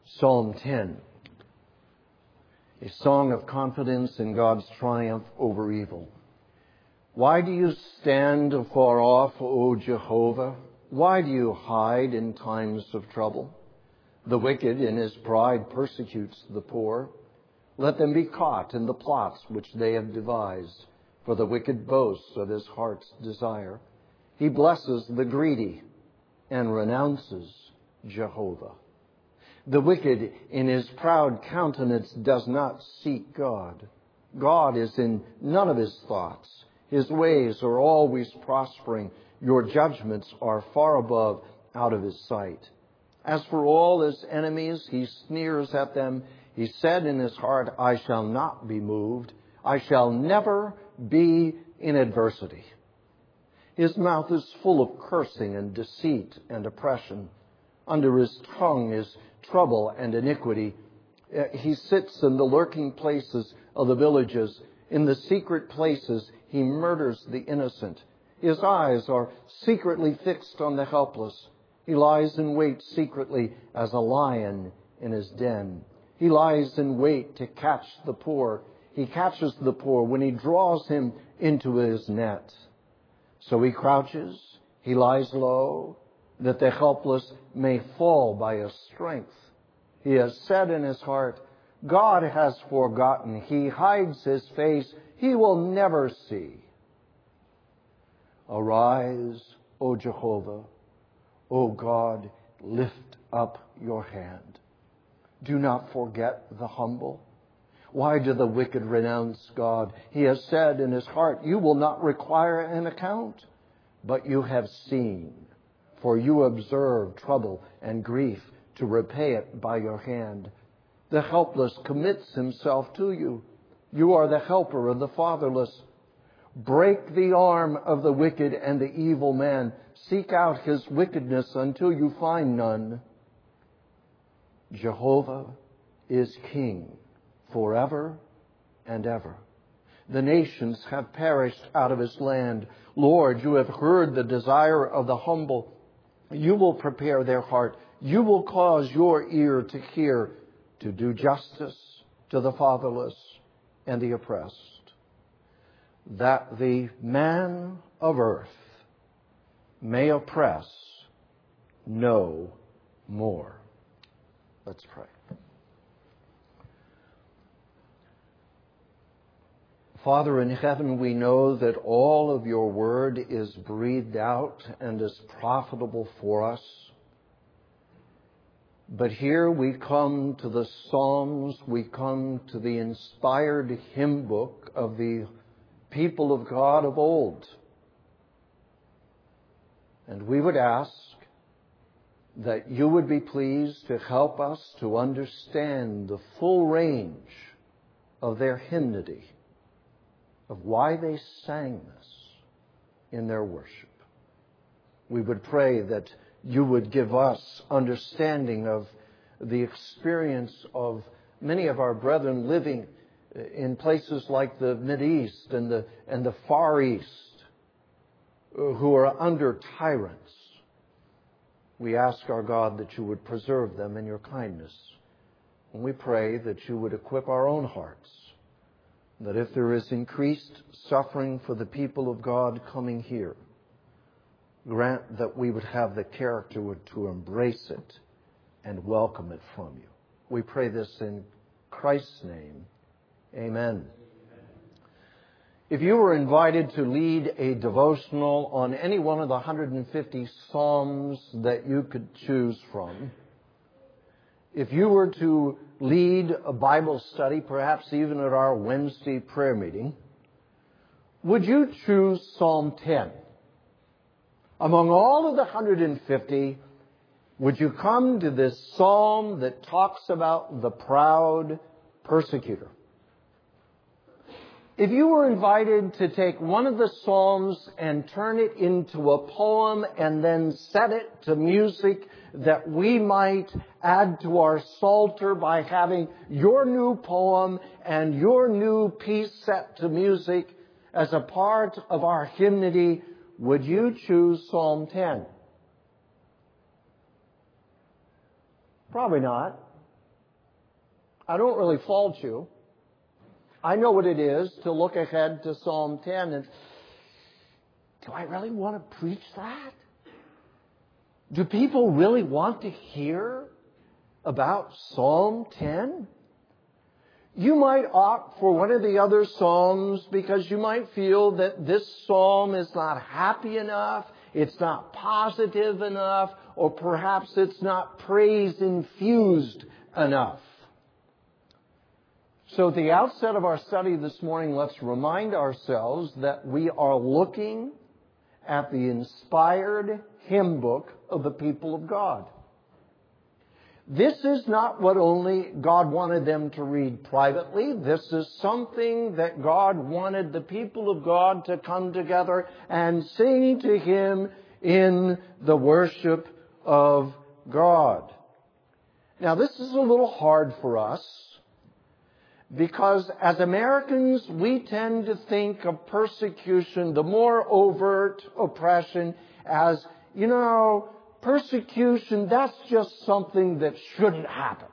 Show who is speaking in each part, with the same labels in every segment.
Speaker 1: Psalm 10, a song of confidence in God's triumph over evil. Why do you stand afar off, O Jehovah? Why do you hide in times of trouble? The wicked in his pride persecutes the poor. Let them be caught in the plots which they have devised, for the wicked boasts of his heart's desire. He blesses the greedy and renounces Jehovah. The wicked in his proud countenance does not seek God. God is in none of his thoughts. His ways are always prospering. Your judgments are far above out of his sight. As for all his enemies, he sneers at them. He said in his heart, I shall not be moved. I shall never be in adversity. His mouth is full of cursing and deceit and oppression. Under his tongue is trouble and iniquity. He sits in the lurking places of the villages. In the secret places, he murders the innocent. His eyes are secretly fixed on the helpless. He lies in wait secretly as a lion in his den. He lies in wait to catch the poor. He catches the poor when he draws him into his net. So he crouches, he lies low, that the helpless may fall by his strength. He has said in his heart, God has forgotten. He hides his face. He will never see. Arise, O Jehovah. O God, lift up your hand. Do not forget the humble. Why do the wicked renounce God? He has said in his heart, you will not require an account, but you have seen. For you observe trouble and grief to repay it by your hand. The helpless commits himself to you. You are the helper of the fatherless. Break the arm of the wicked and the evil man. Seek out his wickedness until you find none. Jehovah is king forever and ever. The nations have perished out of his land. Lord, you have heard the desire of the humble. You will prepare their heart. You will cause your ear to hear, to do justice to the fatherless and the oppressed, that the man of earth may oppress no more. Let's pray. Father in heaven, we know that all of your word is breathed out and is profitable for us. But here we come to the Psalms, we come to the inspired hymn book of the people of God of old. And we would ask that you would be pleased to help us to understand the full range of their hymnody, of why they sang this in their worship. We would pray that you would give us understanding of the experience of many of our brethren living in places like the Mideast and the Far East, who are under tyrants. We ask our God that you would preserve them in your kindness. And we pray that you would equip our own hearts, that if there is increased suffering for the people of God coming here, grant that we would have the character to embrace it and welcome it from you. We pray this in Christ's name. Amen. If you were invited to lead a devotional on any one of the 150 Psalms that you could choose from, if you were to lead a Bible study, perhaps even at our Wednesday prayer meeting, would you choose Psalm 10? Among all of the 150, would you come to this psalm that talks about the proud persecutor? If you were invited to take one of the psalms and turn it into a poem and then set it to music that we might add to our psalter by having your new poem and your new piece set to music as a part of our hymnody, would you choose Psalm 10? Probably not. I don't really fault you. I know what it is to look ahead to Psalm 10 and, do I really want to preach that? Do people really want to hear about Psalm 10? You might opt for one of the other Psalms because you might feel that this Psalm is not happy enough, it's not positive enough, or perhaps it's not praise-infused enough. So at the outset of our study this morning, let's remind ourselves that we are looking at the inspired hymn book of the people of God. This is not what only God wanted them to read privately. This is something that God wanted the people of God to come together and sing to Him in the worship of God. Now, this is a little hard for us because as Americans, we tend to think of persecution, the more overt oppression, as, persecution, that's just something that shouldn't happen.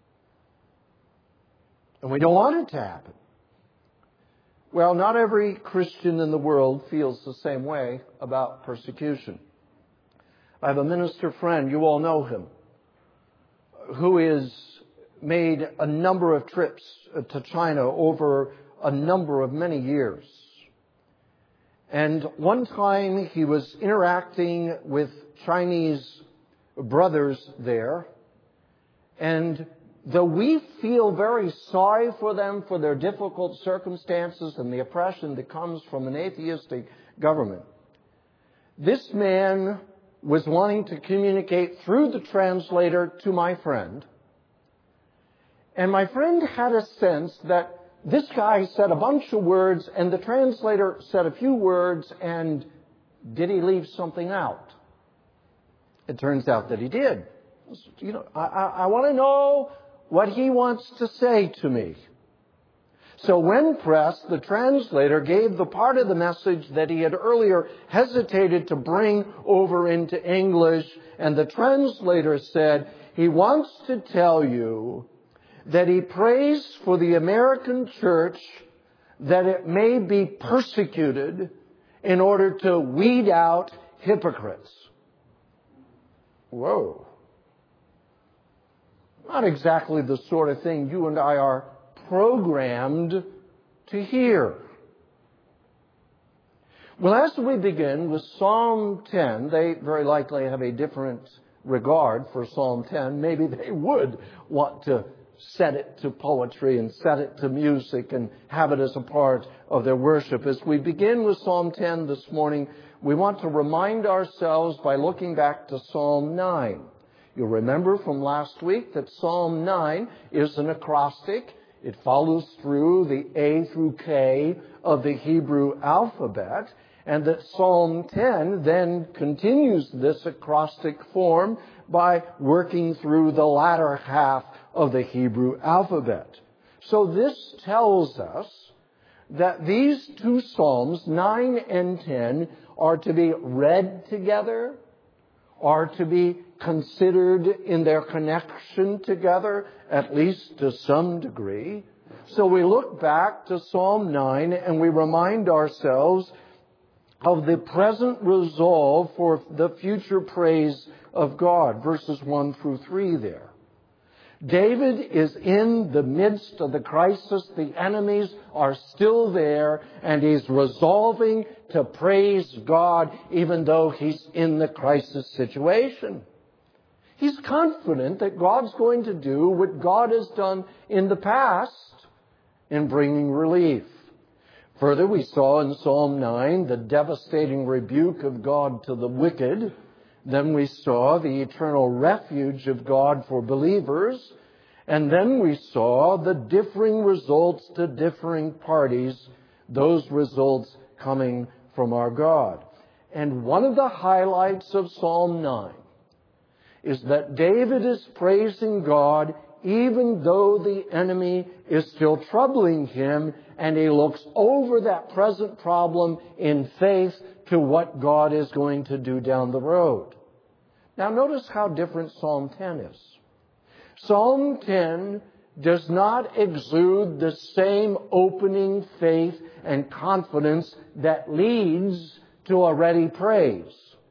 Speaker 1: And we don't want it to happen. Well, not every Christian in the world feels the same way about persecution. I have a minister friend, you all know him, who has made a number of trips to China over a number of many years. And one time he was interacting with Chinese brothers there, and though we feel very sorry for them for their difficult circumstances and the oppression that comes from an atheistic government, this man was wanting to communicate through the translator to my friend. And my friend had a sense that this guy said a bunch of words and the translator said a few words, and did he leave something out? It turns out that he did. I want to know what he wants to say to me. So when pressed, the translator gave the part of the message that he had earlier hesitated to bring over into English, and the translator said, he wants to tell you that he prays for the American church that it may be persecuted in order to weed out hypocrites. Whoa. Not exactly the sort of thing you and I are programmed to hear. Well, as we begin with Psalm 10, they very likely have a different regard for Psalm 10. Maybe they would want to set it to poetry and set it to music and have it as a part of their worship. As we begin with Psalm 10 this morning, we want to remind ourselves by looking back to Psalm 9. You'll remember from last week that Psalm 9 is an acrostic. It follows through the A through K of the Hebrew alphabet, and that Psalm 10 then continues this acrostic form by working through the latter half of the Hebrew alphabet. So this tells us that these two Psalms, 9 and 10, are to be read together, are to be considered in their connection together, at least to some degree. So we look back to Psalm 9 and we remind ourselves of the present resolve for the future praise of God, verses 1 through 3 there. David is in the midst of the crisis. The enemies are still there, and he's resolving to praise God even though he's in the crisis situation. He's confident that God's going to do what God has done in the past in bringing relief. Further, we saw in Psalm 9 the devastating rebuke of God to the wicked. Then we saw the eternal refuge of God for believers. And then we saw the differing results to differing parties, those results coming from our God. And one of the highlights of Psalm 9 is that David is praising God even though the enemy is still troubling him, and he looks over that present problem in faith to what God is going to do down the road. Now notice how different Psalm 10 is. Psalm 10 does not exude the same opening faith and confidence that leads to a ready praise.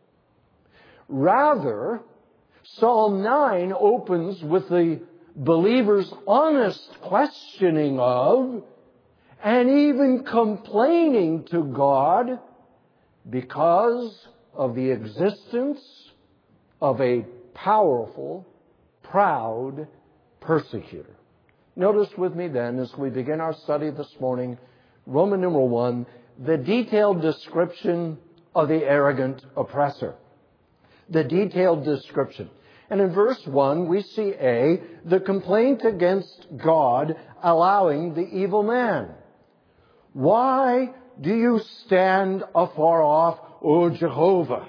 Speaker 1: Rather, Psalm 9 opens with the believer's honest questioning of and even complaining to God because of the existence of a powerful, proud persecutor. Notice with me then, as we begin our study this morning, Roman numeral 1, the detailed description of the arrogant oppressor. The detailed description. And in verse 1, we see the complaint against God allowing the evil man. Why do you stand afar off, O Jehovah?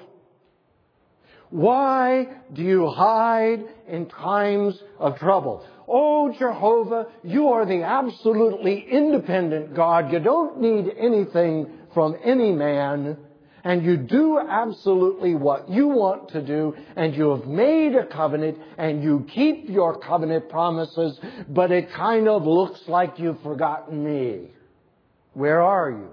Speaker 1: Why do you hide in times of trouble? Oh, Jehovah, you are the absolutely independent God. You don't need anything from any man. And you do absolutely what you want to do. And you have made a covenant. And you keep your covenant promises. But it kind of looks like you've forgotten me. Where are you?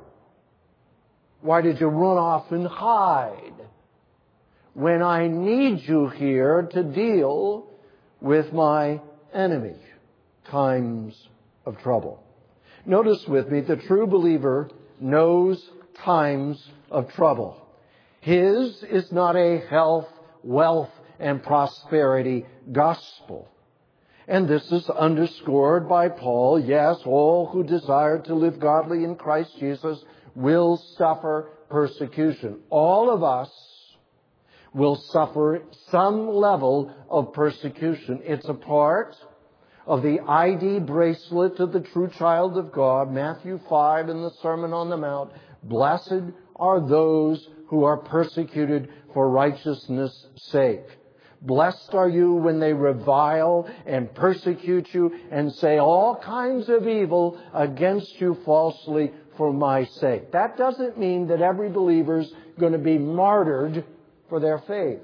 Speaker 1: Why did you run off and hide when I need you here to deal with my enemy? Times of trouble. Notice with me, the true believer knows times of trouble. His is not a health, wealth, and prosperity gospel. And this is underscored by Paul. Yes, all who desire to live godly in Christ Jesus will suffer persecution. All of us will suffer some level of persecution. It's a part of the ID bracelet of the true child of God, Matthew 5 in the Sermon on the Mount. Blessed are those who are persecuted for righteousness' sake. Blessed are you when they revile and persecute you and say all kinds of evil against you falsely for my sake. That doesn't mean that every believer's going to be martyred for their faith.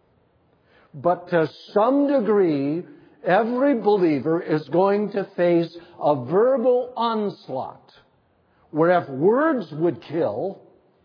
Speaker 1: But to some degree, every believer is going to face a verbal onslaught where if words would kill,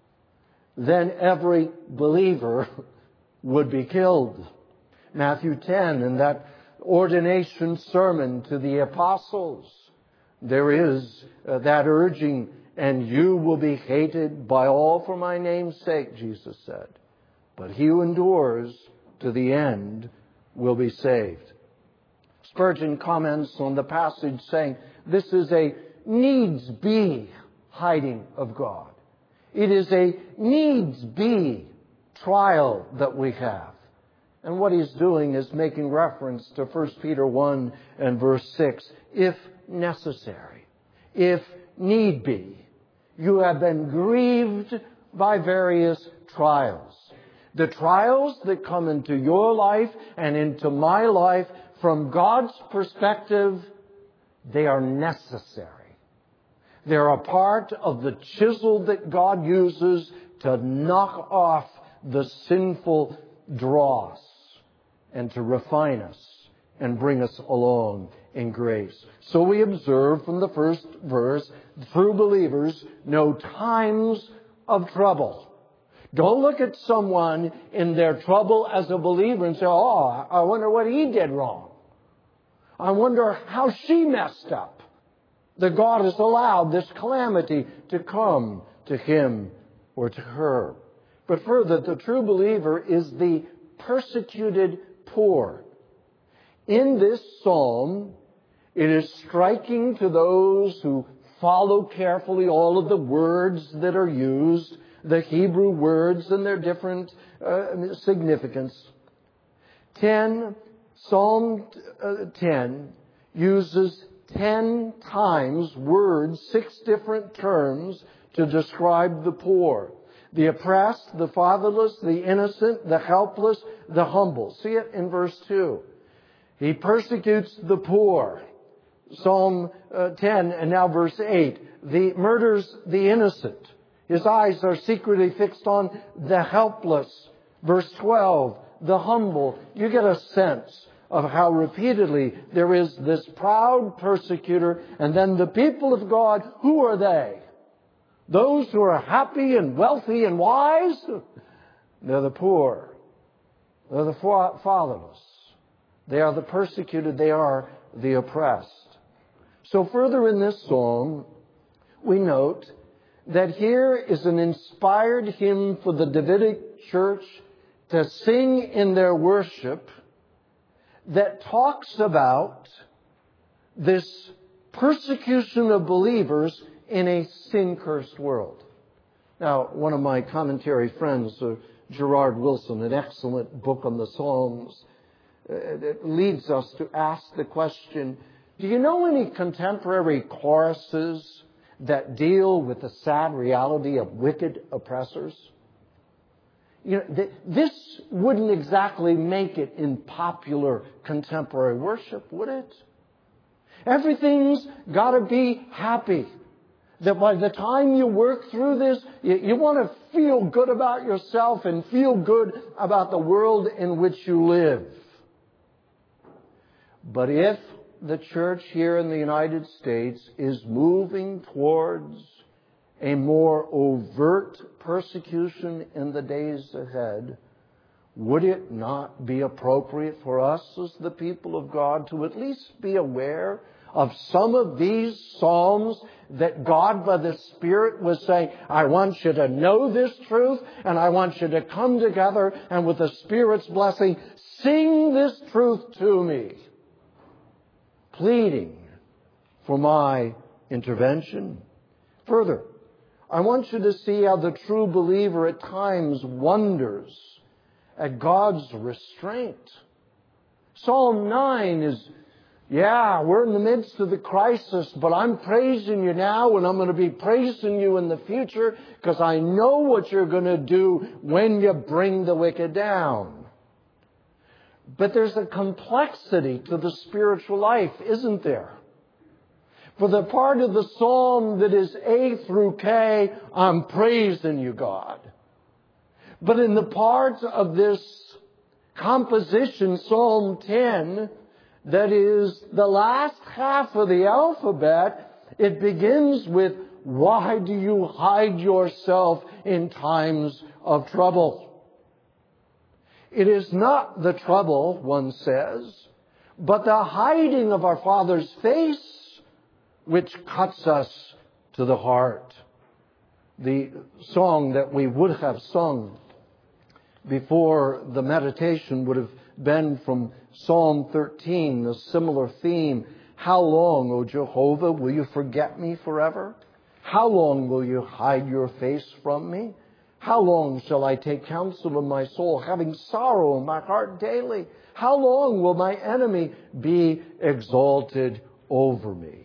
Speaker 1: then every believer would be killed. Matthew 10, in that ordination sermon to the apostles, there is that urging, and you will be hated by all for my name's sake, Jesus said. But he who endures to the end will be saved. Spurgeon comments on the passage saying, this is a needs-be hiding of God. It is a needs-be trial that we have. And what he's doing is making reference to 1 Peter 1 and verse 6. If necessary, if need be, you have been grieved by various trials. The trials that come into your life and into my life, from God's perspective, they are necessary. They're a part of the chisel that God uses to knock off the sinful dross and to refine us and bring us along in grace. So we observe from the first verse, true believers know times of trouble. Don't look at someone in their trouble as a believer and say, oh, I wonder what he did wrong. I wonder how she messed up, that God has allowed this calamity to come to him or to her. But further, the true believer is the persecuted poor. In this psalm, it is striking to those who follow carefully all of the words that are used, the Hebrew words and their different significance. Psalm 10 uses 10 times words, 6 different terms to describe the poor. The oppressed, the fatherless, the innocent, the helpless, the humble. See it in verse 2. He persecutes the poor. Psalm 10 and now verse 8. He murders the innocent. His eyes are secretly fixed on the helpless. Verse 12. The humble. You get a sense of how repeatedly there is this proud persecutor, and then the people of God, who are they? Those who are happy and wealthy and wise? They're the poor. They're the fatherless. They are the persecuted. They are the oppressed. So further in this psalm, we note that here is an inspired hymn for the Davidic church to sing in their worship that talks about this persecution of believers in a sin-cursed world. Now, one of my commentary friends, Gerard Wilson, an excellent book on the Psalms, it leads us to ask the question, do you know any contemporary choruses that deal with the sad reality of wicked oppressors? You know, this wouldn't exactly make it in popular contemporary worship, would it? Everything's got to be happy. That by the time you work through this, you want to feel good about yourself and feel good about the world in which you live. But if the church here in the United States is moving towards a more overt persecution in the days ahead, would it not be appropriate for us as the people of God to at least be aware of some of these psalms that God by the Spirit was saying, I want you to know this truth, and I want you to come together and with the Spirit's blessing, sing this truth to me, pleading for my intervention. Further, I want you to see how the true believer at times wonders at God's restraint. Psalm 9 is, we're in the midst of the crisis, but I'm praising you now, and I'm going to be praising you in the future because I know what you're going to do when you bring the wicked down. But there's a complexity to the spiritual life, isn't there? For the part of the psalm that is A through K, I'm praising you, God. But in the part of this composition, Psalm 10, that is the last half of the alphabet, it begins with, why do you hide yourself in times of trouble? It is not the trouble, one says, but the hiding of our Father's face which cuts us to the heart. The song that we would have sung before the meditation would have been from Psalm 13, a similar theme. How long, O Jehovah, will you forget me forever? How long will you hide your face from me? How long shall I take counsel in my soul, having sorrow in my heart daily? How long will my enemy be exalted over me?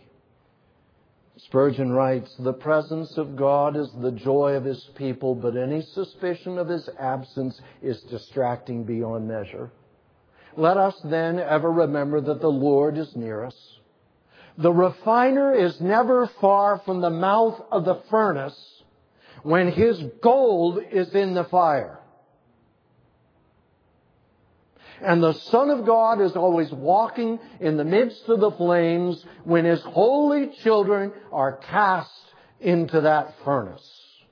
Speaker 1: Spurgeon writes, the presence of God is the joy of His people, but any suspicion of His absence is distracting beyond measure. Let us then ever remember that the Lord is near us. The refiner is never far from the mouth of the furnace when his gold is in the fire. And the Son of God is always walking in the midst of the flames when His holy children are cast into that furnace.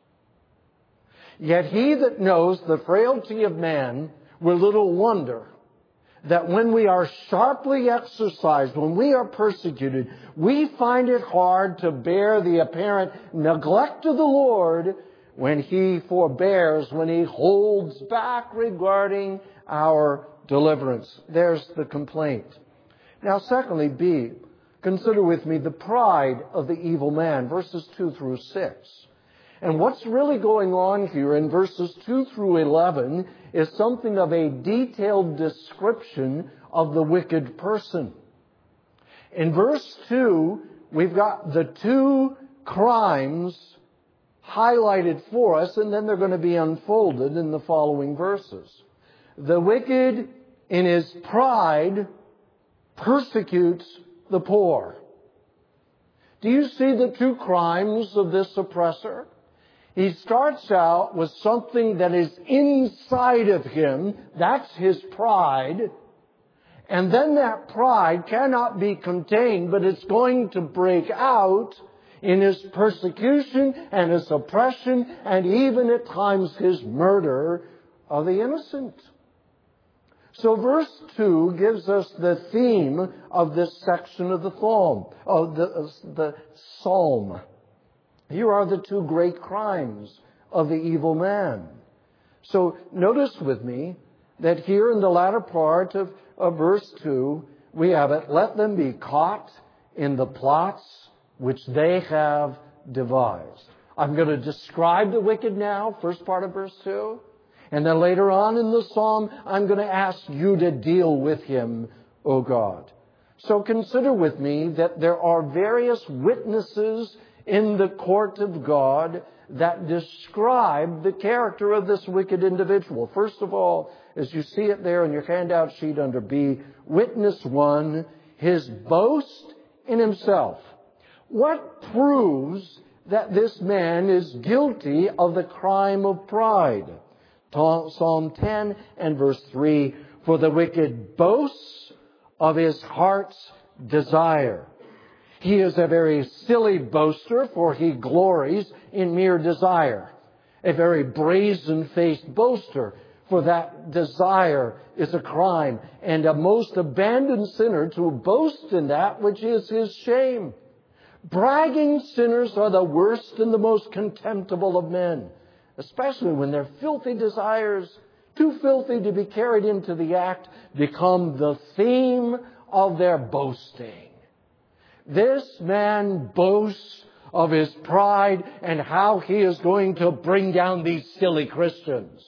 Speaker 1: Yet He that knows the frailty of man will little wonder that when we are sharply exercised, when we are persecuted, we find it hard to bear the apparent neglect of the Lord when He forbears, when He holds back regarding our deliverance. There's the complaint. Now, secondly, B, consider with me the pride of the evil man, verses 2 through 6. And what's really going on here in verses 2 through 11 is something of a detailed description of the wicked person. In verse 2, we've got the two crimes highlighted for us, and then they're going to be unfolded in the following verses. The wicked, in his pride, persecutes the poor. Do you see the two crimes of this oppressor? He starts out with something that is inside of him. That's his pride. And then that pride cannot be contained, but it's going to break out in his persecution and his oppression and even at times his murder of the innocent. So verse 2 gives us the theme of this section of the psalm. Here are the two great crimes of the evil man. So notice with me that here in the latter part of verse 2, we have it, let them be caught in the plots which they have devised. I'm going to describe the wicked now, first part of verse 2. And then later on in the psalm, I'm going to ask you to deal with him, O God. So consider with me that there are various witnesses in the court of God that describe the character of this wicked individual. First of all, as you see it there in your handout sheet under B, witness 1, his boast in himself. What proves that this man is guilty of the crime of pride? Psalm 10 and verse 3, for the wicked boasts of his heart's desire. He is a very silly boaster, for he glories in mere desire. A very brazen-faced boaster, for that desire is a crime, and a most abandoned sinner to boast in that which is his shame. Bragging sinners are the worst and the most contemptible of men, especially when their filthy desires, too filthy to be carried into the act, become the theme of their boasting. This man boasts of his pride and how he is going to bring down these silly Christians.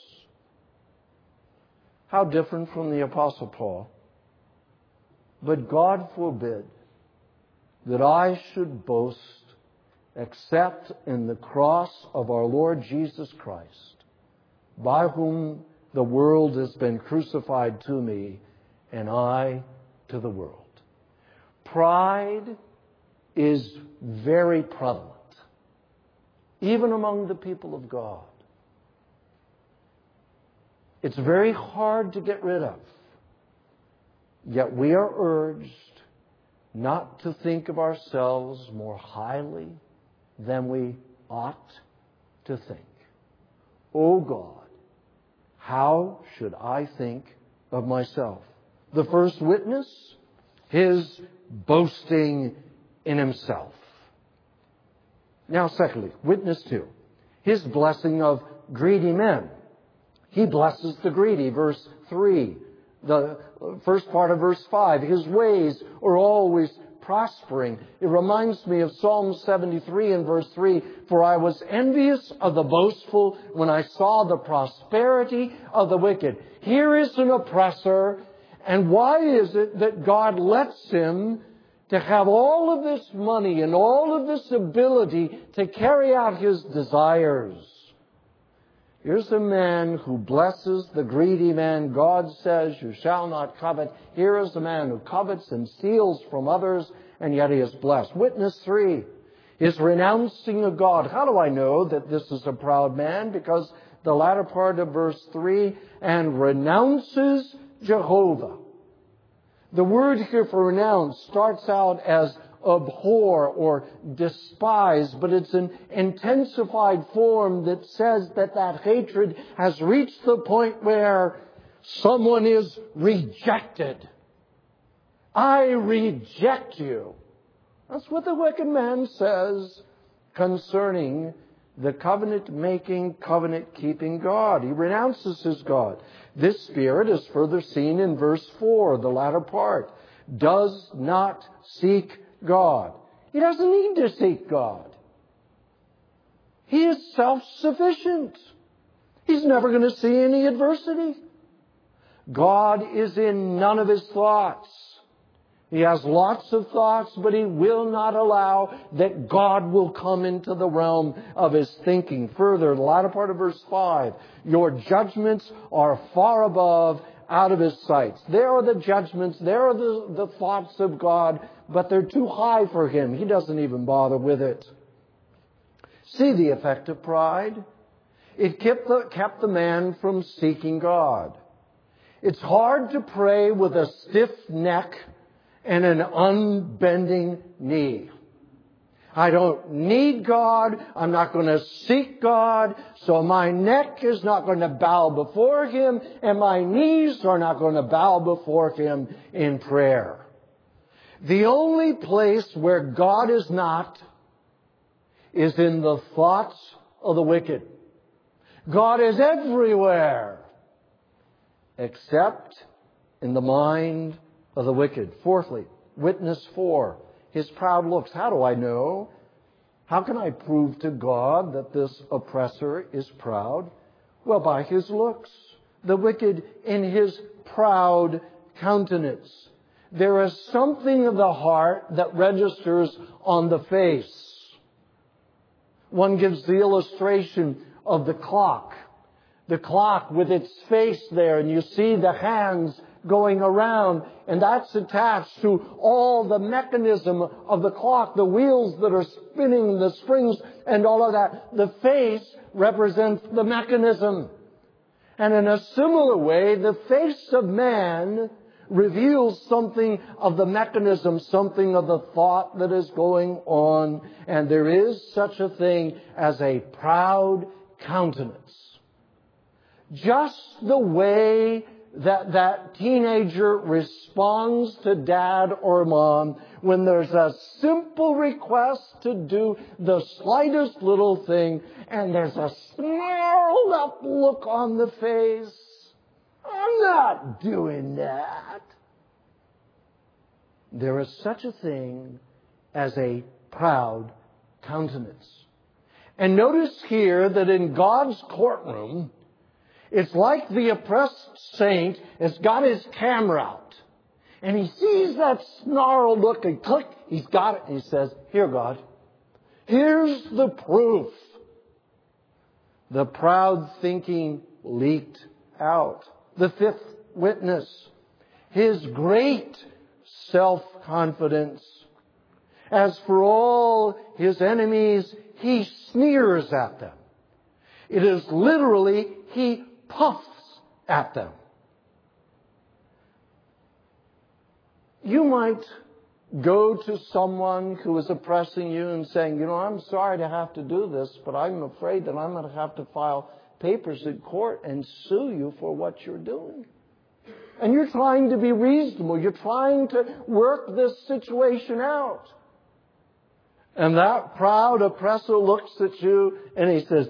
Speaker 1: How different from the Apostle Paul. But God forbid that I should boast except in the cross of our Lord Jesus Christ, by whom the world has been crucified to me, and I to the world. Pride is very prevalent, even among the people of God. It's very hard to get rid of. Yet we are urged not to think of ourselves more highly than we ought to think. Oh God, how should I think of myself? The first witness, his boasting in himself. Now, secondly, witness 2, his blessing of greedy men. He blesses the greedy, verse 3. The first part of verse 5, his ways are always prospering. It reminds me of Psalm 73 and verse 3, for I was envious of the boastful when I saw the prosperity of the wicked. Here is an oppressor, and why is it that God lets him to have all of this money and all of this ability to carry out his desires? Here's a man who blesses the greedy man. God says, you shall not covet. Here is a man who covets and steals from others, and yet he is blessed. Witness 3 is renouncing of God. How do I know that this is a proud man? Because the latter part of verse 3, and renounces Jehovah. The word here for renounce starts out as abhor or despise, but it's an intensified form that says that that hatred has reached the point where someone is rejected. I reject you. That's what the wicked man says concerning the covenant-making, covenant-keeping God. He renounces his God. This spirit is further seen in verse 4, the latter part. Does not seek God. He doesn't need to seek God. He is self-sufficient. He's never going to see any adversity. God is in none of his thoughts. He has lots of thoughts, but he will not allow that God will come into the realm of his thinking. Further, the latter part of verse 5, your judgments are far above, out of his sight. There are the judgments, there are the thoughts of God, but they're too high for him. He doesn't even bother with it. See the effect of pride? It kept the man from seeking God. It's hard to pray with a stiff neck and an unbending knee. I don't need God. I'm not going to seek God. So my neck is not going to bow before Him, and my knees are not going to bow before Him in prayer. The only place where God is not is in the thoughts of the wicked. God is everywhere except in the mind of the wicked. Fourthly, witness 4. His proud looks. How do I know? How can I prove to God that this oppressor is proud? Well, by his looks. The wicked in his proud countenance. There is something of the heart that registers on the face. One gives the illustration of the clock. The clock with its face there, and you see the hands going around, and that's attached to all the mechanism of the clock, the wheels that are spinning, the springs, and all of that. The face represents the mechanism. And in a similar way, the face of man reveals something of the mechanism, something of the thought that is going on. And there is such a thing as a proud countenance. Just the way that teenager responds to dad or mom when there's a simple request to do the slightest little thing and there's a snarled up look on the face. I'm not doing that. There is such a thing as a proud countenance. And notice here that in God's courtroom, it's like the oppressed saint has got his camera out. And he sees that snarled look and click, he's got it. And he says, "Here, God, here's the proof." The proud thinking leaked out. The fifth witness, his great self-confidence. As for all his enemies, he sneers at them. It is literally, he puffs at them. You might go to someone who is oppressing you and saying, I'm sorry to have to do this, but I'm afraid that I'm going to have to file papers in court and sue you for what you're doing. And you're trying to be reasonable. You're trying to work this situation out. And that proud oppressor looks at you and he says,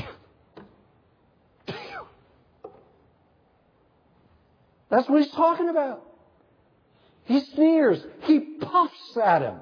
Speaker 1: that's what he's talking about. He sneers. He puffs at him.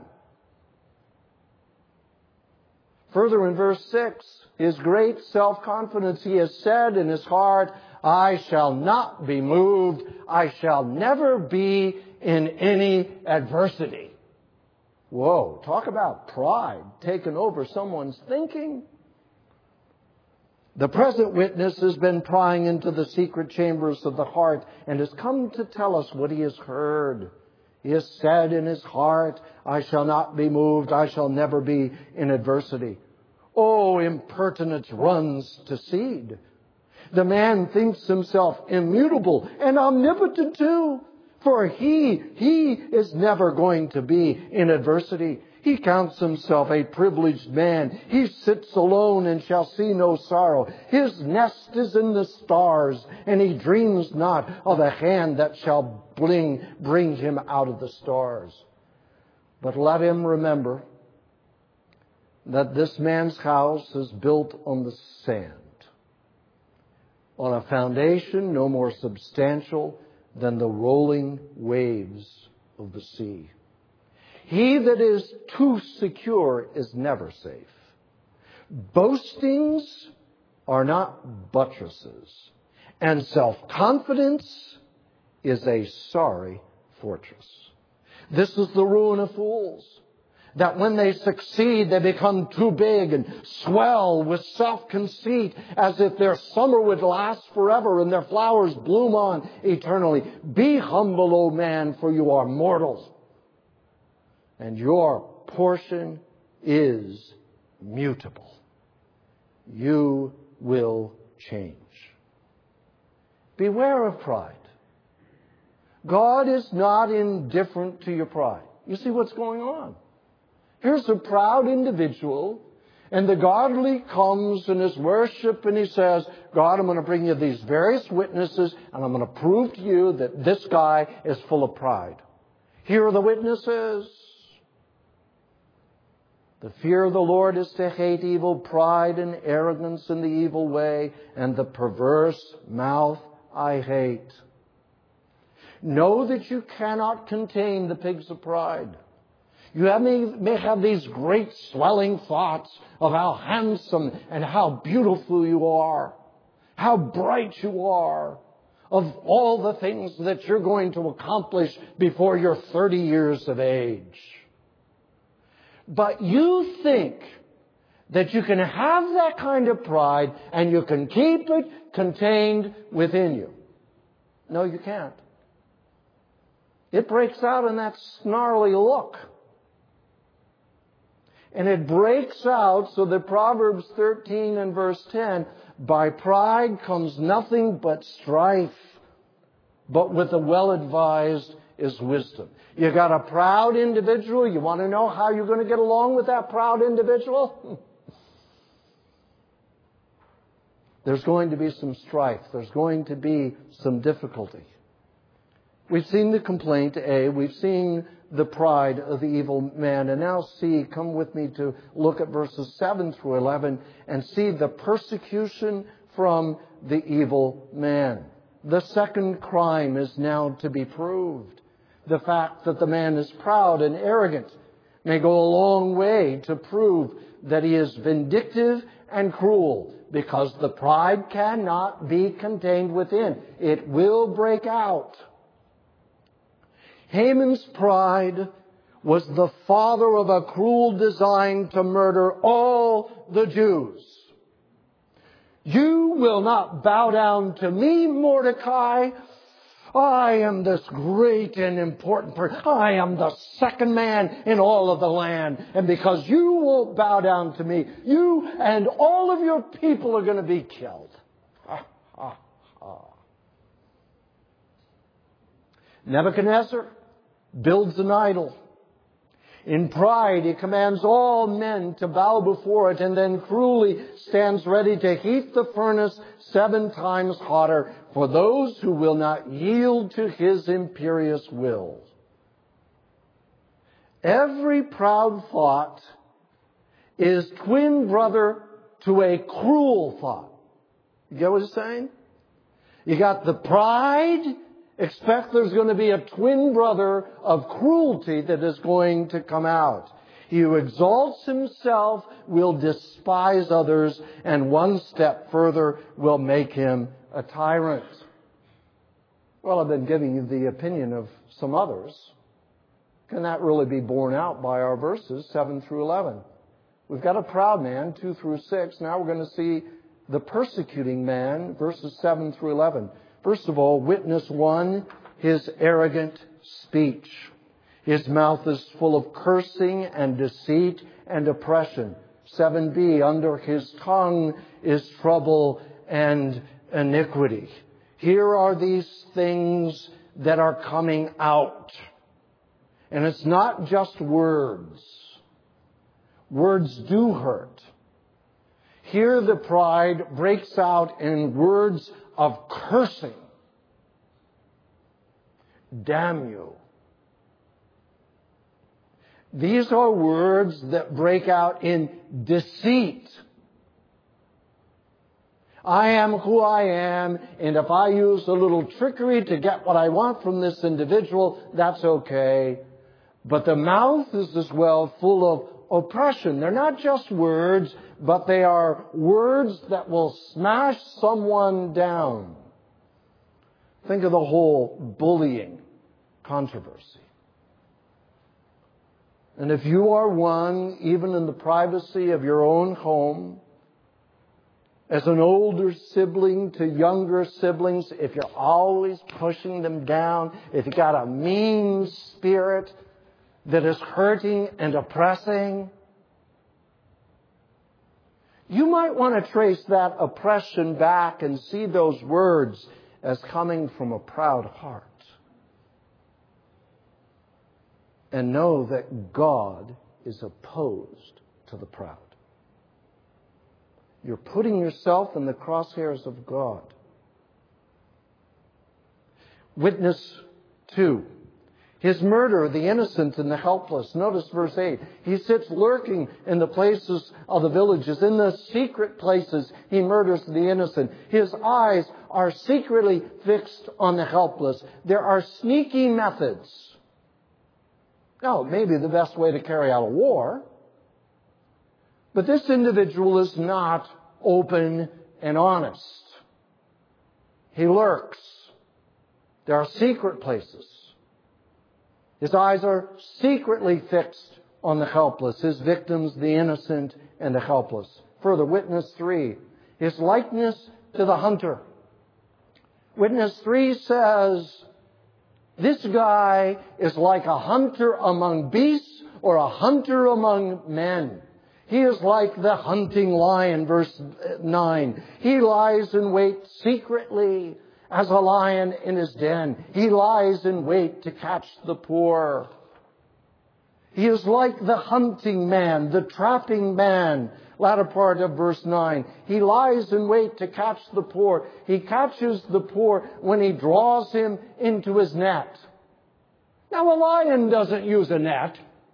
Speaker 1: Further in verse 6, his great self-confidence, he has said in his heart, I shall not be moved. I shall never be in any adversity. Whoa, talk about pride taking over someone's thinking. The present witness has been prying into the secret chambers of the heart and has come to tell us what he has heard. He has said in his heart, I shall not be moved. I shall never be in adversity. Oh, impertinence runs to seed. The man thinks himself immutable and omnipotent too. For he is never going to be in adversity. He counts himself a privileged man. He sits alone and shall see no sorrow. His nest is in the stars, and he dreams not of a hand that shall bring him out of the stars. But let him remember that this man's house is built on the sand, on a foundation no more substantial than the rolling waves of the sea. He that is too secure is never safe. Boastings are not buttresses, and self-confidence is a sorry fortress. This is the ruin of fools, that when they succeed, they become too big and swell with self-conceit, as if their summer would last forever and their flowers bloom on eternally. Be humble, O man, for you are mortal, and your portion is mutable. You will change. Beware of pride. God is not indifferent to your pride. You see what's going on? Here's a proud individual, and the godly comes in his worship and he says, God, I'm going to bring you these various witnesses and I'm going to prove to you that this guy is full of pride. Here are the witnesses. The fear of the Lord is to hate evil, pride and arrogance in the evil way, and the perverse mouth I hate. Know that you cannot contain the pigs of pride. You may have these great swelling thoughts of how handsome and how beautiful you are, how bright you are, of all the things that you're going to accomplish before you're 30 years of age. But you think that you can have that kind of pride and you can keep it contained within you. No, you can't. It breaks out in that snarly look. And it breaks out so that Proverbs 13 and verse 10, by pride comes nothing but strife, but with the well-advised is wisdom. You got a proud individual. You want to know how you're going to get along with that proud individual? There's going to be some strife. There's going to be some difficulty. We've seen the complaint, A. We've seen the pride of the evil man. And now C, come with me to look at verses 7 through 11 and see the persecution from the evil man. The second crime is now to be proved. The fact that the man is proud and arrogant may go a long way to prove that he is vindictive and cruel, because the pride cannot be contained within. It will break out. Haman's pride was the father of a cruel design to murder all the Jews. You will not bow down to me, Mordecai. I am this great and important person. I am the second man in all of the land. And because you won't bow down to me, you and all of your people are going to be killed. Nebuchadnezzar builds an idol. In pride, he commands all men to bow before it and then cruelly stands ready to heat the furnace 7 times hotter for those who will not yield to his imperious will. Every proud thought is twin brother to a cruel thought. You get what he's saying? You got the pride. Expect there's going to be a twin brother of cruelty that is going to come out. He who exalts himself will despise others, and one step further will make him a tyrant. Well, I've been giving you the opinion of some others. Can that really be borne out by our verses 7 through 11? We've got a proud man, 2 through 6. Now we're going to see the persecuting man, verses 7 through 11. First of all, witness 1, his arrogant speech. His mouth is full of cursing and deceit and oppression. 7b, under his tongue is trouble and iniquity. Here are these things that are coming out. And it's not just words. Words do hurt. Here the pride breaks out in words of cursing. Damn you. These are words that break out in deceit. I am who I am, and if I use a little trickery to get what I want from this individual, that's okay. But the mouth is as well full of oppression. They're not just words, but they are words that will smash someone down. Think of the whole bullying controversy. And if you are one, even in the privacy of your own home, as an older sibling to younger siblings, if you're always pushing them down, if you got a mean spirit that is hurting and oppressing, you might want to trace that oppression back and see those words as coming from a proud heart. and know that God is opposed to the proud. You're putting yourself in the crosshairs of God. Witness 2. His murder of the innocent and the helpless. Notice verse 8. He sits lurking in the places of the villages. In the secret places, he murders the innocent. His eyes are secretly fixed on the helpless. There are sneaky methods. Now, it may be the best way to carry out a war. But this individual is not open and honest. He lurks. There are secret places. His eyes are secretly fixed on the helpless, his victims, the innocent, and the helpless. Further, witness 3, his likeness to the hunter. Witness 3 says, this guy is like a hunter among beasts or a hunter among men. He is like the hunting lion, verse 9. He lies in wait secretly as a lion in his den. He lies in wait to catch the poor. He is like the hunting man, the trapping man. Latter part of verse 9. He lies in wait to catch the poor. He catches the poor when he draws him into his net. Now, a lion doesn't use a net,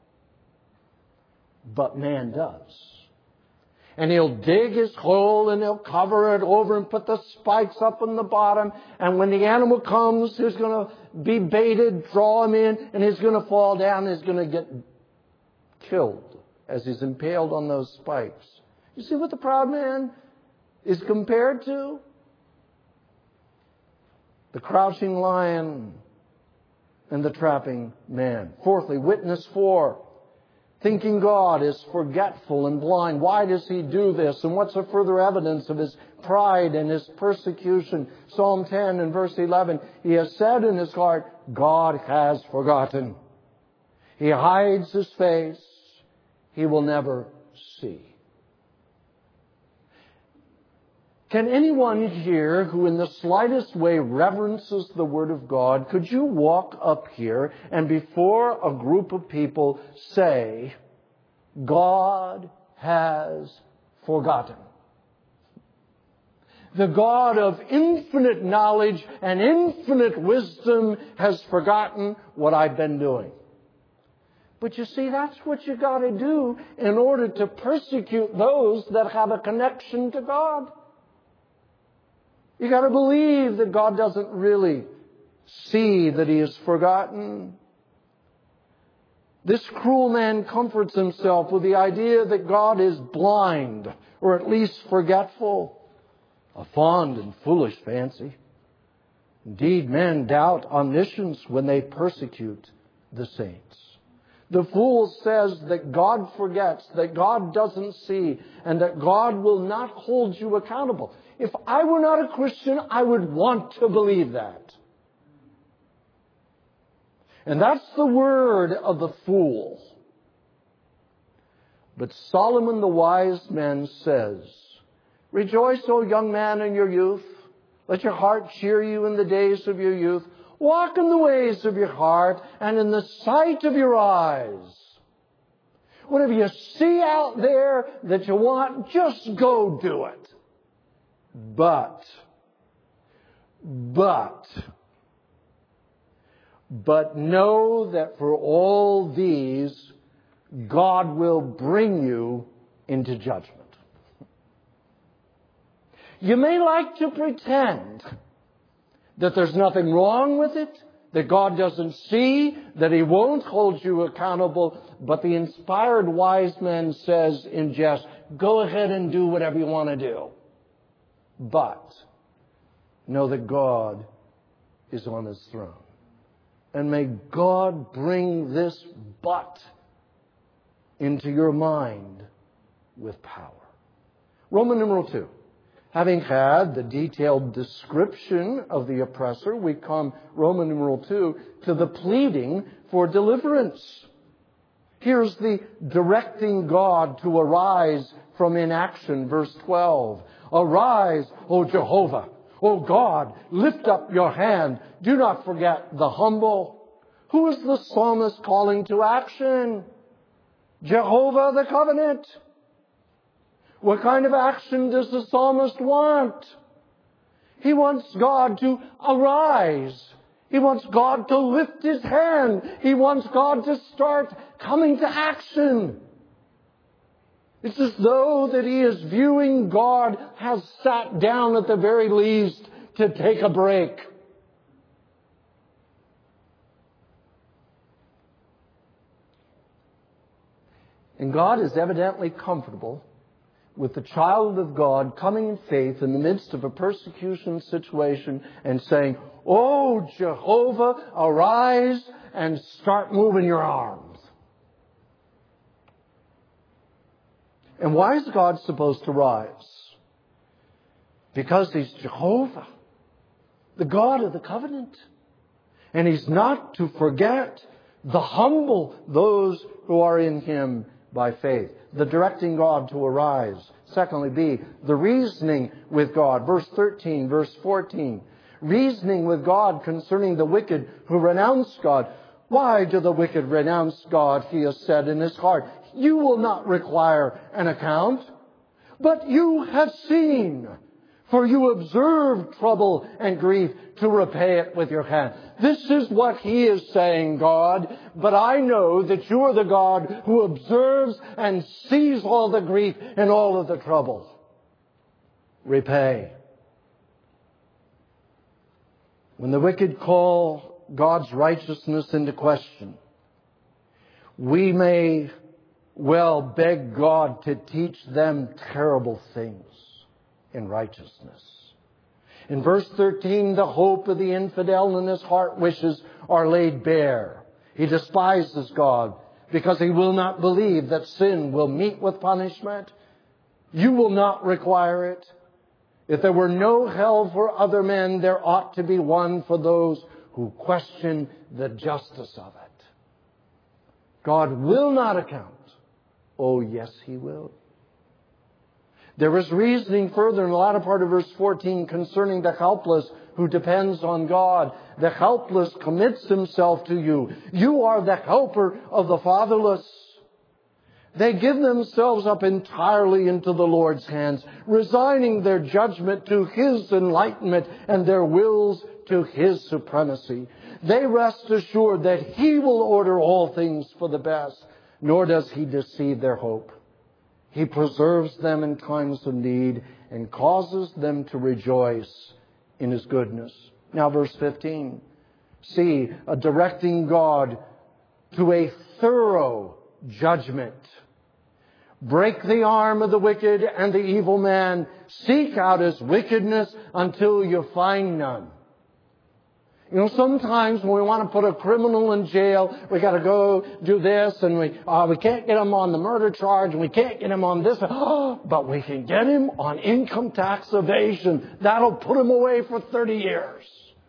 Speaker 1: but man does. And he'll dig his hole and he'll cover it over and put the spikes up on the bottom. And when the animal comes, he's going to be baited, draw him in, and he's going to fall down and he's going to get killed as he's impaled on those spikes. You see what the proud man is compared to? The crouching lion and the trapping man. Fourthly, witness 4. Thinking God is forgetful and blind. Why does he do this? And what's the further evidence of his pride and his persecution? Psalm 10 and verse 11. He has said in his heart, God has forgotten. He hides his face. He will never see. Can anyone here who in the slightest way reverences the Word of God, could you walk up here and before a group of people say, God has forgotten? The God of infinite knowledge and infinite wisdom has forgotten what I've been doing. But you see, that's what you got to do in order to persecute those that have a connection to God. You got to believe that God doesn't really see that he has forgotten. This cruel man comforts himself with the idea that God is blind, or at least forgetful. A fond and foolish fancy. Indeed, men doubt omniscience when they persecute the saints. The fool says that God forgets, that God doesn't see, and that God will not hold you accountable. If I were not a Christian, I would want to believe that. And that's the word of the fool. But Solomon the wise man says, rejoice, O young man, in your youth. Let your heart cheer you in the days of your youth. Walk in the ways of your heart and in the sight of your eyes. Whatever you see out there that you want, just go do it. But know that for all these, God will bring you into judgment. You may like to pretend that there's nothing wrong with it, that God doesn't see, that he won't hold you accountable, but the inspired wise man says in jest, go ahead and do whatever you want to do. But know that God is on his throne. And may God bring this but into your mind with power. Roman numeral 2. Having had the detailed description of the oppressor, we come, Roman numeral 2, to the pleading for deliverance. Here's the directing God to arise from inaction, verse 12. Arise, O Jehovah. O God, lift up your hand. Do not forget the humble. Who is the psalmist calling to action? Jehovah the covenant. What kind of action does the psalmist want? He wants God to arise. He wants God to lift His hand. He wants God to start coming to action. It's as though that he is viewing God has sat down at the very least to take a break. And God is evidently comfortable with the child of God coming in faith in the midst of a persecution situation and saying, "Oh, Jehovah, arise and start moving your arms." And why is God supposed to rise? Because He's Jehovah, the God of the covenant. And He's not to forget the humble, those who are in Him by faith. The directing God to arise. Secondly, B, the reasoning with God. Verse 13, verse 14. Reasoning with God concerning the wicked who renounce God. Why do the wicked renounce God? He has said in his heart, "You will not require an account." But you have seen, for you observe trouble and grief to repay it with your hand. This is what He is saying, God. But I know that you are the God who observes and sees all the grief and all of the trouble. Repay. When the wicked call God's righteousness into question, we may well beg God to teach them terrible things in righteousness. In verse 13, the hope of the infidel in his heart wishes are laid bare. He despises God because he will not believe that sin will meet with punishment. You will not require it. If there were no hell for other men, there ought to be one for those who question the justice of it. God will not account. Oh, yes, He will. There is reasoning further in the latter part of verse 14 concerning the helpless who depends on God. The helpless commits himself to you. You are the helper of the fatherless. They give themselves up entirely into the Lord's hands, resigning their judgment to His enlightenment and their wills to His supremacy. They rest assured that He will order all things for the best, nor does He deceive their hope. He preserves them in times of need and causes them to rejoice in His goodness. Now verse 15. See, a directing God to a thorough judgment. Break the arm of the wicked and the evil man. Seek out his wickedness until you find none. You know, sometimes when we want to put a criminal in jail, we got to go do this, and we can't get him on the murder charge, and we can't get him on this, but we can get him on income tax evasion. That'll put him away for 30 years.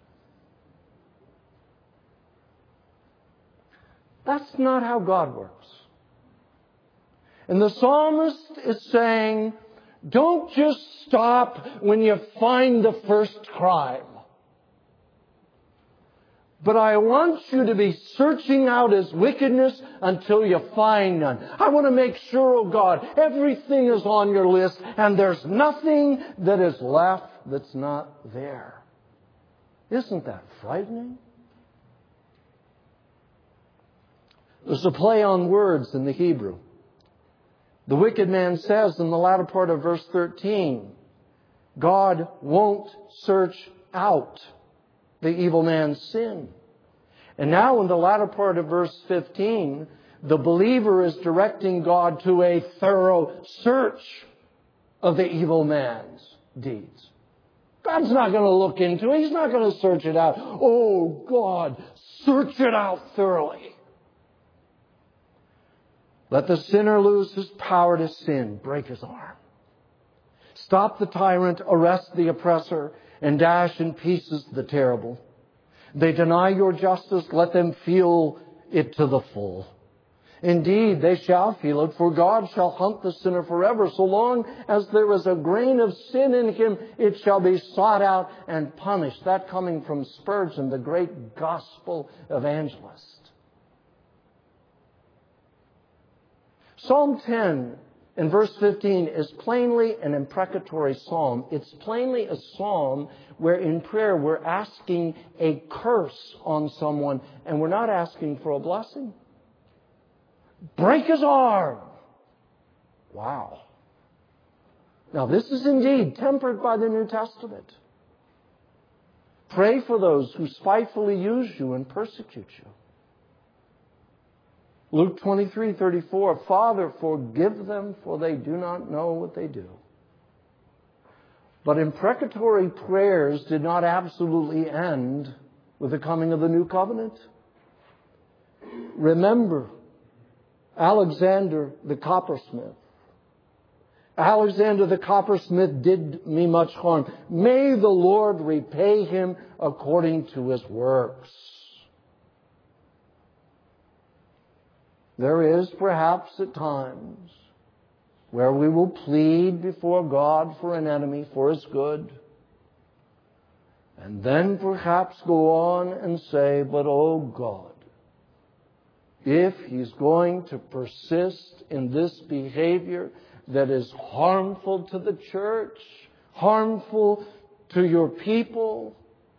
Speaker 1: That's not how God works. And the psalmist is saying, don't just stop when you find the first crime. But I want you to be searching out His wickedness until you find none. I want to make sure, oh God, everything is on your list and there's nothing that is left that's not there. Isn't that frightening? There's a play on words in the Hebrew. The wicked man says in the latter part of verse 13, God won't search out the evil man's sin. And now in the latter part of verse 15, the believer is directing God to a thorough search of the evil man's deeds. God's not going to look into it. He's not going to search it out. Oh, God, search it out thoroughly. Let the sinner lose his power to sin, break his arm. Stop the tyrant, arrest the oppressor, and dash in pieces the terrible. They deny your justice, let them feel it to the full. Indeed, they shall feel it, for God shall hunt the sinner forever. So long as there is a grain of sin in him, it shall be sought out and punished. That coming from Spurgeon, the great gospel evangelist. Psalm 10 in verse 15 is plainly an imprecatory psalm. It's plainly a psalm where in prayer we're asking a curse on someone and we're not asking for a blessing. Break his arm. Wow. Now this is indeed tempered by the New Testament. Pray for those who spitefully use you and persecute you. Luke 23:34, Father, forgive them, for they do not know what they do. But imprecatory prayers did not absolutely end with the coming of the new covenant. Remember Alexander the coppersmith. Alexander the coppersmith did me much harm. May the Lord repay him according to his works. There is perhaps at times where we will plead before God for an enemy for his good. And then perhaps go on and say, but oh God, if he's going to persist in this behavior that is harmful to the church, harmful to your people,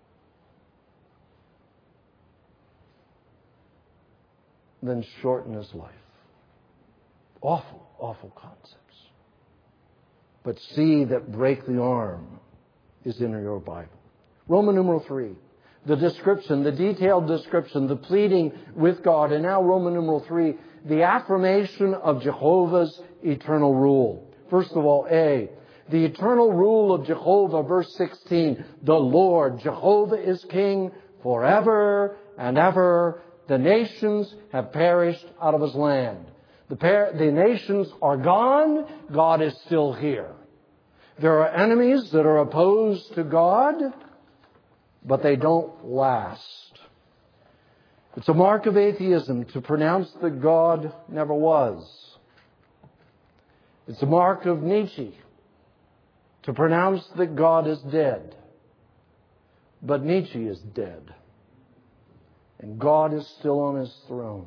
Speaker 1: then shorten his life. Awful, awful concepts. But see that break the arm is in your Bible. Roman numeral 3. The description, the detailed description, the pleading with God. And now Roman numeral 3, the affirmation of Jehovah's eternal rule. First of all, A, the eternal rule of Jehovah, verse 16. The Lord, Jehovah is king forever and ever. The nations have perished out of his land. The nations are gone. God is still here. There are enemies that are opposed to God, but they don't last. It's a mark of atheism to pronounce that God never was. It's a mark of Nietzsche to pronounce that God is dead. But Nietzsche is dead. And God is still on his throne.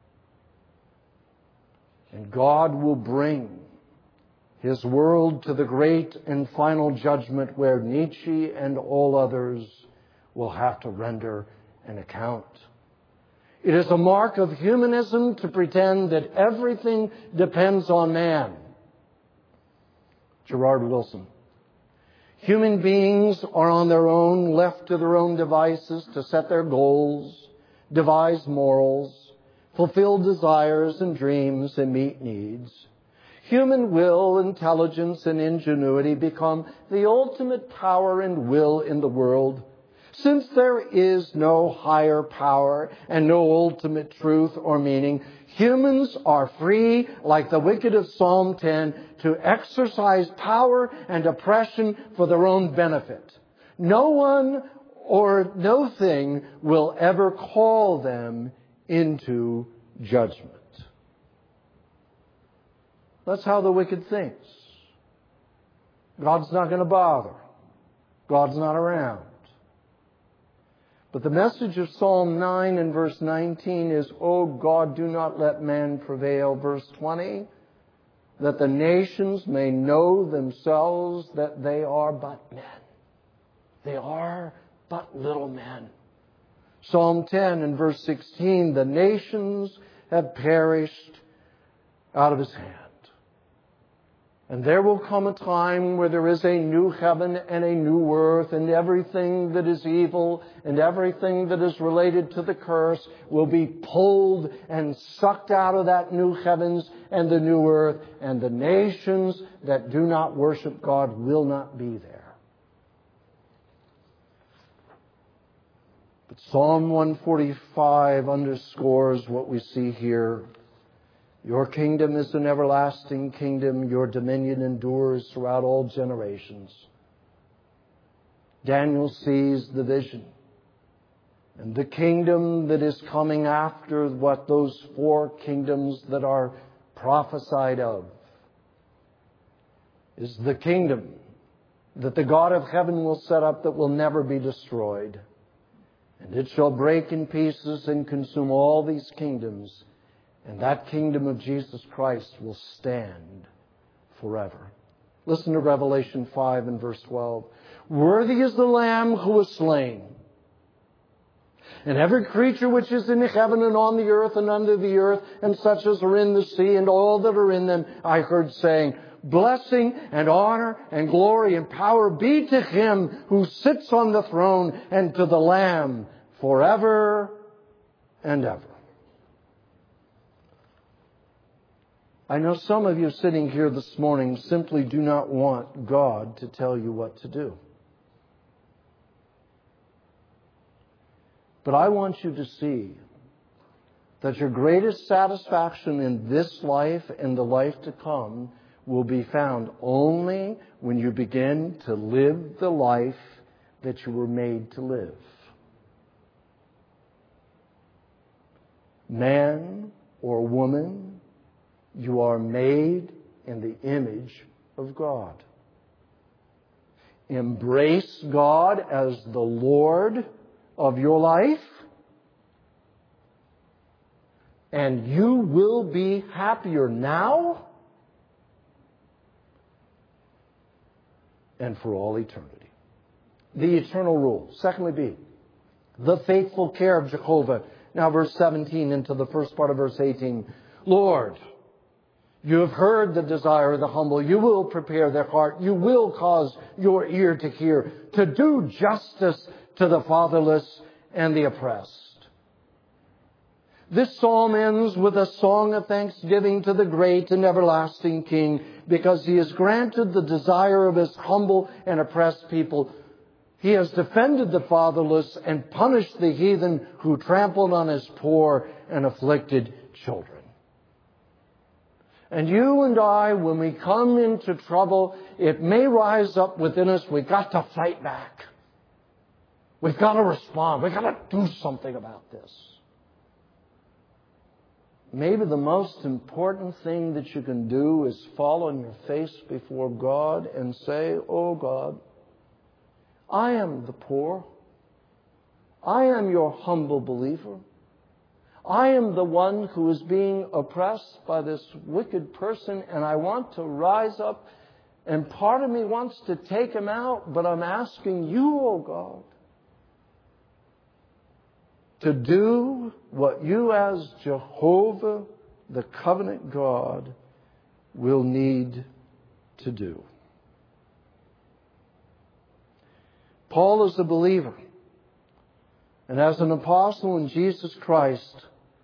Speaker 1: And God will bring his world to the great and final judgment where Nietzsche and all others will have to render an account. It is a mark of humanism to pretend that everything depends on man. Gerard Wilson. Human beings are on their own, left to their own devices to set their goals, devise morals, fulfill desires and dreams, and meet needs. Human will, intelligence, and ingenuity become the ultimate power and will in the world. Since there is no higher power and no ultimate truth or meaning, humans are free, like the wicked of Psalm 10, to exercise power and oppression for their own benefit. No one or no thing will ever call them into judgment. That's how the wicked thinks. God's not going to bother. God's not around. But the message of Psalm 9 and verse 19 is, "O God, do not let man prevail." Verse 20, that the nations may know themselves that they are but men. They are but little men. Psalm 10 and verse 16, the nations have perished out of his hand. And there will come a time where there is a new heaven and a new earth, and everything that is evil and everything that is related to the curse will be pulled and sucked out of that new heavens and the new earth, and the nations that do not worship God will not be there. But Psalm 145 underscores what we see here. Your kingdom is an everlasting kingdom. Your dominion endures throughout all generations. Daniel sees the vision. And the kingdom that is coming after what those 4 kingdoms that are prophesied of is the kingdom that the God of heaven will set up that will never be destroyed. And it shall break in pieces and consume all these kingdoms. And that kingdom of Jesus Christ will stand forever. Listen to Revelation 5 and verse 12. Worthy is the Lamb who was slain. And every creature which is in heaven and on the earth and under the earth, and such as are in the sea and all that are in them, I heard saying, blessing and honor and glory and power be to Him who sits on the throne and to the Lamb forever and ever. I know some of you sitting here this morning simply do not want God to tell you what to do. But I want you to see that your greatest satisfaction in this life and the life to come will be found only when you begin to live the life that you were made to live. Man or woman, you are made in the image of God. Embrace God as the Lord of your life, and you will be happier now and for all eternity. The eternal rule. Secondly, B, the faithful care of Jehovah. Now verse 17 into the first part of verse 18. Lord, you have heard the desire of the humble. You will prepare their heart. You will cause your ear to hear, to do justice to the fatherless and the oppressed. This psalm ends with a song of thanksgiving to the great and everlasting King, because He has granted the desire of His humble and oppressed people. He has defended the fatherless and punished the heathen who trampled on His poor and afflicted children. And you and I, when we come into trouble, it may rise up within us. We've got to fight back. We've got to respond. We've got to do something about this. Maybe the most important thing that you can do is fall on your face before God and say, oh God, I am the poor. I am your humble believer. I am the one who is being oppressed by this wicked person, and I want to rise up, and part of me wants to take him out, but I'm asking you, oh God, to do what you as Jehovah, the covenant God, will need to do. Paul is a believer, and as an apostle in Jesus Christ,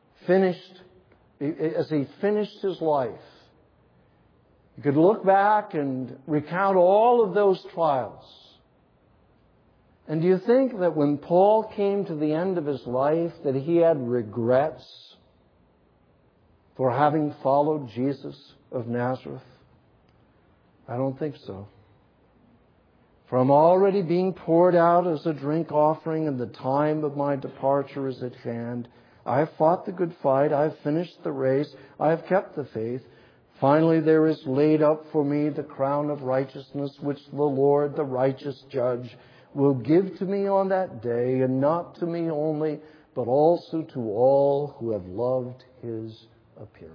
Speaker 1: as he finished his life, you could look back and recount all of those trials. And do you think that when Paul came to the end of his life that he had regrets for having followed Jesus of Nazareth? I don't think so. For I'm already being poured out as a drink offering, and the time of my departure is at hand. I have fought the good fight. I have finished the race. I have kept the faith. Finally, there is laid up for me the crown of righteousness, which the Lord, the righteous judge, will give to me on that day, and not to me only, but also to all who have loved His appearing.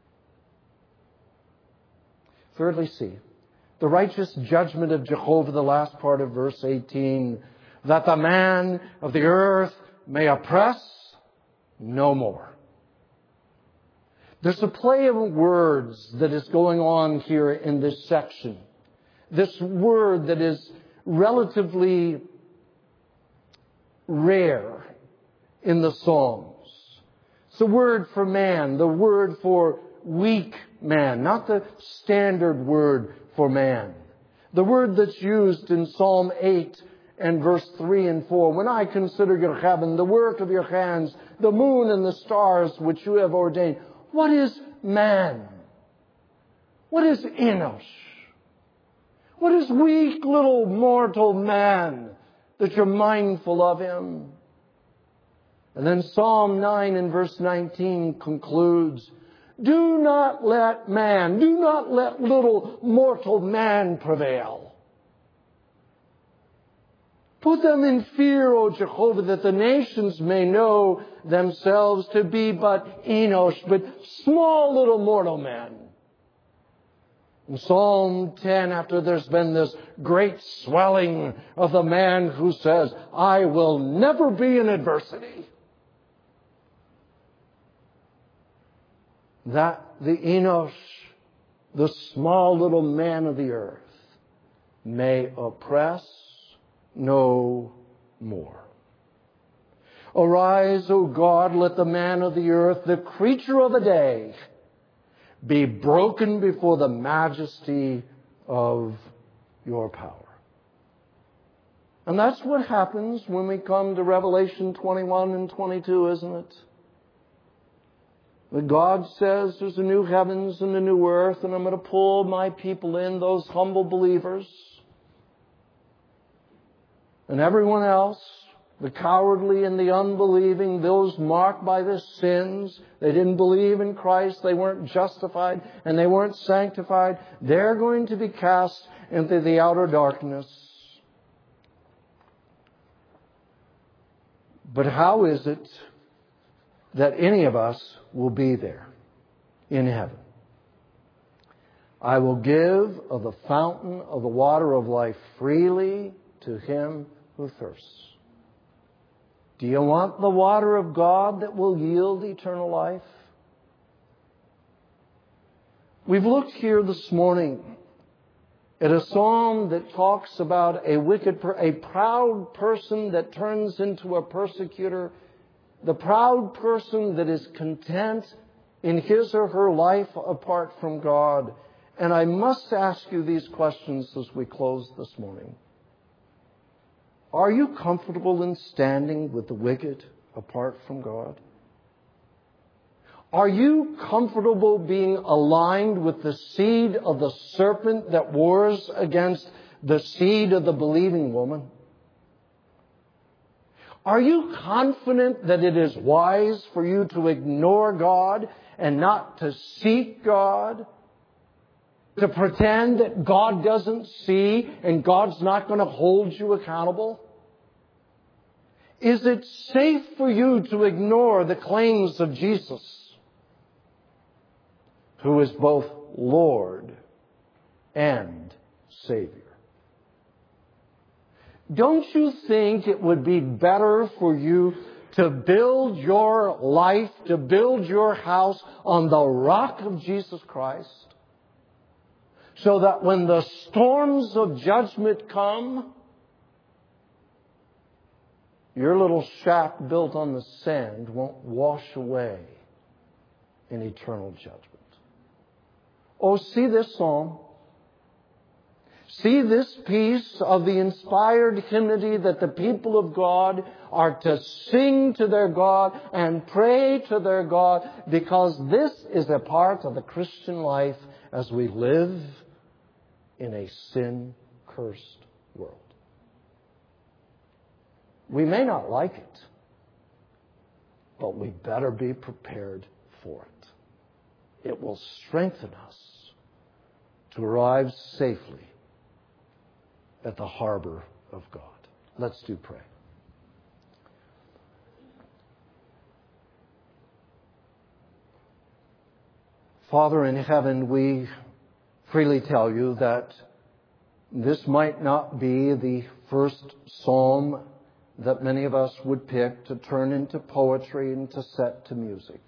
Speaker 1: Thirdly, see, the righteous judgment of Jehovah, the last part of verse 18, that the man of the earth may oppress no more. There's a play of words that is going on here in this section. This word that is relatively rare in the Psalms. It's the word for man, the word for weak man, not the standard word for man. The word that's used in Psalm 8 and verse 3 and 4. When I consider your heaven, the work of your hands, the moon and the stars which you have ordained. What is man? What is Enosh? What is weak little mortal man that you're mindful of him? And then Psalm 9 and verse 19 concludes, do not let little mortal man prevail. Put them in fear, O Jehovah, that the nations may know themselves to be but Enosh, but small little mortal men. In Psalm 10, after there's been this great swelling of the man who says, I will never be in adversity, that the Enosh, the small little man of the earth, may oppress no more. Arise, O God, let the man of the earth, the creature of the day, be broken before the majesty of your power. And that's what happens when we come to Revelation 21 and 22, isn't it? That God says there's a new heavens and a new earth, and I'm going to pull my people in, those humble believers. And everyone else, the cowardly and the unbelieving, those marked by their sins, they didn't believe in Christ, they weren't justified, and they weren't sanctified, they're going to be cast into the outer darkness. But how is it that any of us will be there in heaven? I will give of the fountain of the water of life freely to him who thirsts. Do you want the water of God that will yield eternal life? We've looked here this morning at a psalm that talks about a proud person that turns into a persecutor, the proud person that is content in his or her life apart from God. And I must ask you these questions as we close this morning. Are you comfortable in standing with the wicked apart from God? Are you comfortable being aligned with the seed of the serpent that wars against the seed of the believing woman? Are you confident that it is wise for you to ignore God and not to seek God? To pretend that God doesn't see and God's not going to hold you accountable? Is it safe for you to ignore the claims of Jesus, who is both Lord and Savior? Don't you think it would be better for you to build your life, to build your house on the rock of Jesus Christ, so that when the storms of judgment come, your little shack built on the sand won't wash away in eternal judgment? Oh, see this psalm. See this piece of the inspired hymnody that the people of God are to sing to their God and pray to their God, because this is a part of the Christian life as we live in a sin-cursed world. We may not like it, but we better be prepared for it. It will strengthen us to arrive safely at the harbor of God. Let's do pray. Father in heaven, we freely tell you that this might not be the first psalm that many of us would pick to turn into poetry and to set to music.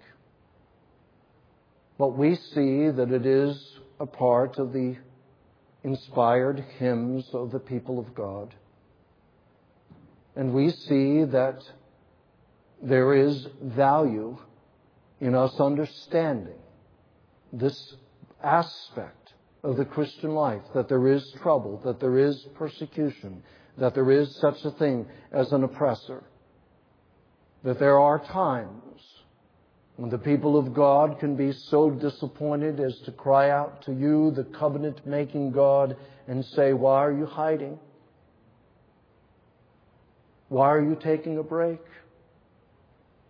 Speaker 1: But we see that it is a part of the inspired hymns of the people of God. And we see that there is value in us understanding this aspect of the Christian life, that there is trouble, that there is persecution, that there is such a thing as an oppressor, that there are times when the people of God can be so disappointed as to cry out to you, the covenant-making God, and say, why are you hiding? Why are you taking a break?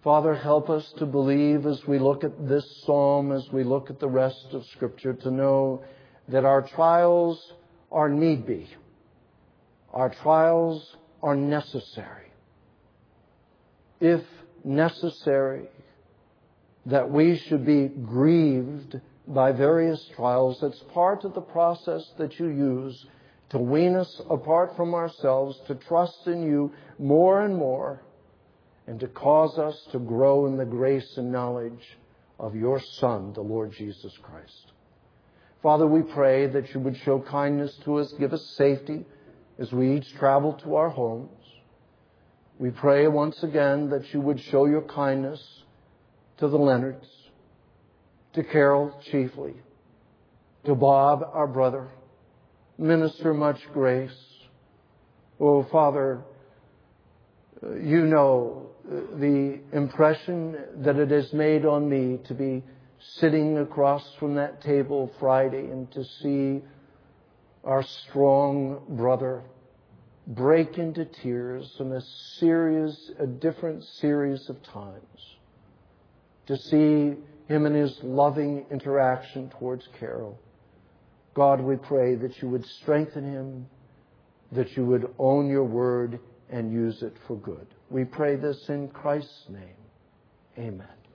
Speaker 1: Father, help us to believe as we look at this psalm, as we look at the rest of Scripture, to know that our trials are need be. Our trials are necessary. If necessary, that we should be grieved by various trials. That's part of the process that you use to wean us apart from ourselves, to trust in you more and more, and to cause us to grow in the grace and knowledge of your Son, the Lord Jesus Christ. Father, we pray that you would show kindness to us, give us safety as we each travel to our homes. We pray once again that you would show your kindness to the Leonards, to Carol chiefly, to Bob, our brother. Minister much grace. Oh, Father, you know the impression that it has made on me to be sitting across from that table Friday and to see our strong brother break into tears in a different series of times. To see him in his loving interaction towards Carol. God, we pray that you would strengthen him, that you would own your word and use it for good. We pray this in Christ's name. Amen.